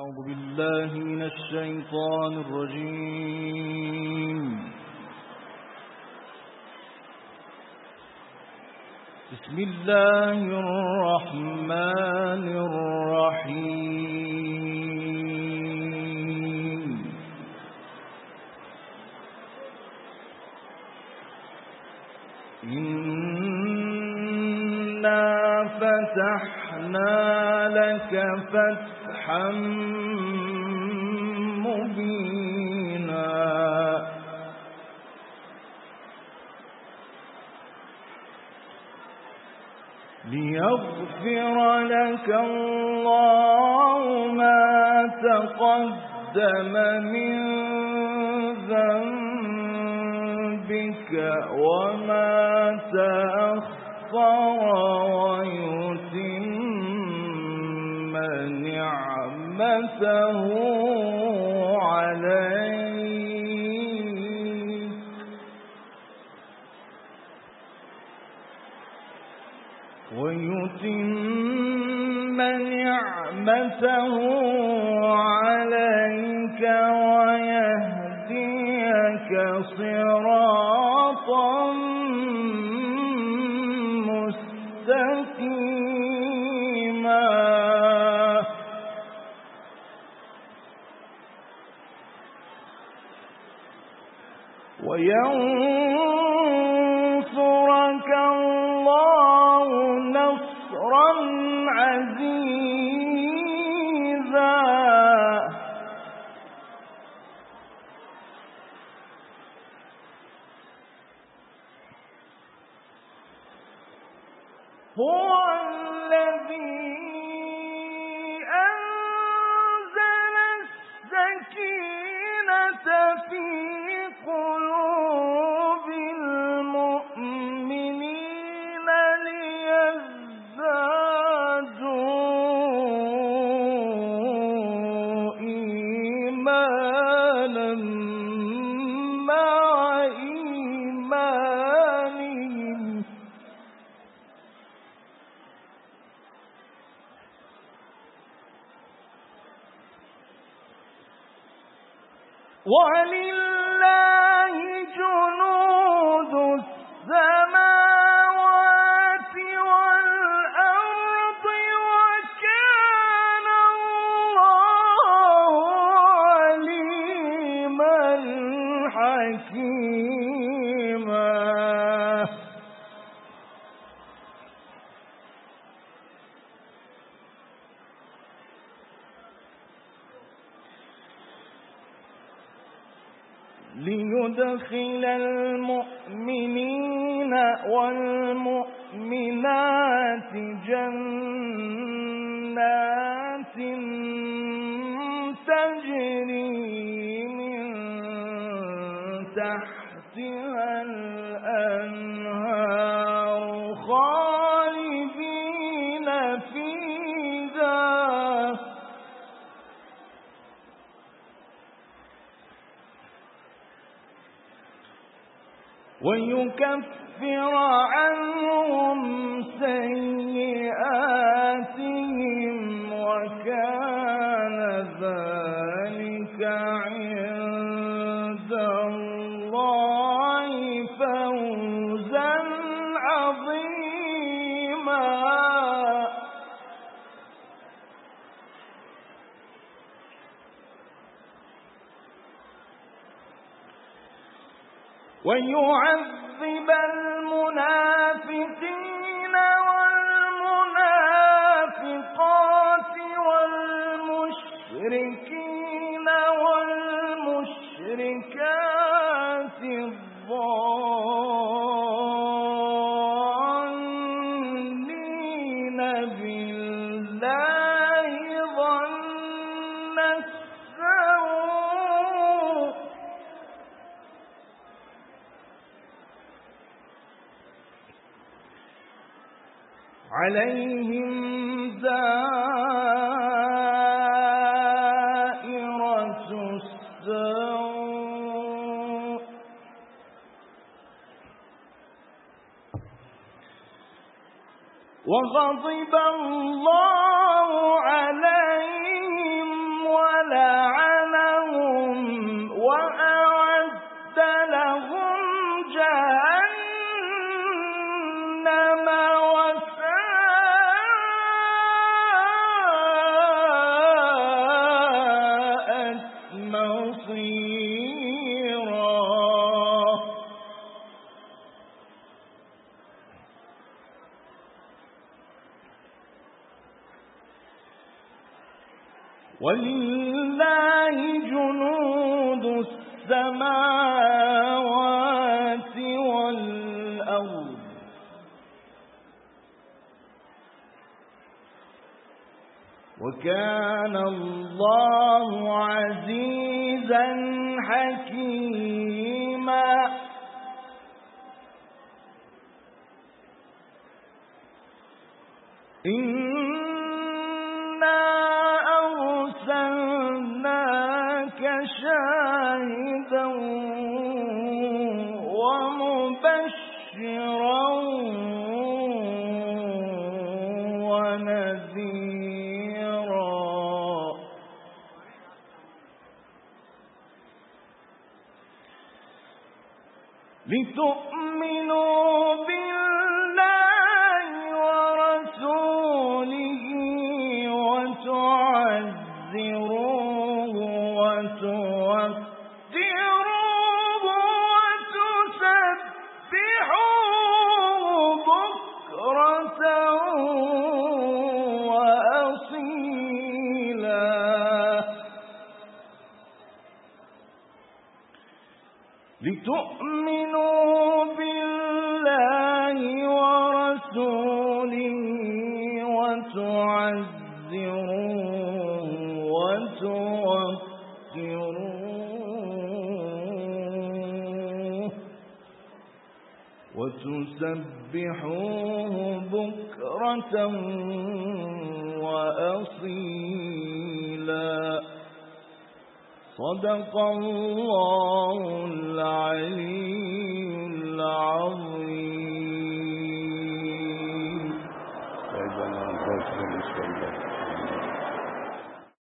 أعوذ بالله من الشيطان الرجيم. بسم الله الرحمن الرحيم. إنا فتحنا لك فتحا مبينا ليغفر لك الله ما تقدم من ذنبك وما تأخر ويتم نعمته عليك ويهديك صراطا مستقيما وينصرك الله نصرا عزيزا هو الذي أنزل السكينة في قلوب المؤمنين ليزدادوا إيمانا مع إيمانهم ولله جنود السماوات والأرض وكان الله عليما حكيما ليدخل المؤمنين والمؤمنات جنات تجري من تحتها الأنهار خالدين فيها ويكفر عنهم سيئاتهم وكان ذلك عند الله فوزا عظيما ويعذب المنافقين والمنافقات والمشركين والمشركات الظانين بالله ظن السوء عليهم دائرة السوء وغضب الله عليهم فلعنهم وأعد لهم جهنم وساءت مصيرا. ولله جنود السماوات والأرض وكان الله عزيزا حكيما. أرسلناك شاهدا ومبشرا ونذيرا لتؤمنوا بالله ورسوله وتعزروه وتوقروه وتسبحوه بكرة وأصيلا. لتؤمنوا بالله ورسوله وتعزروه وتوقروه وتسبحوه بكرة وأصيلا. صدق الله العلي العظيم.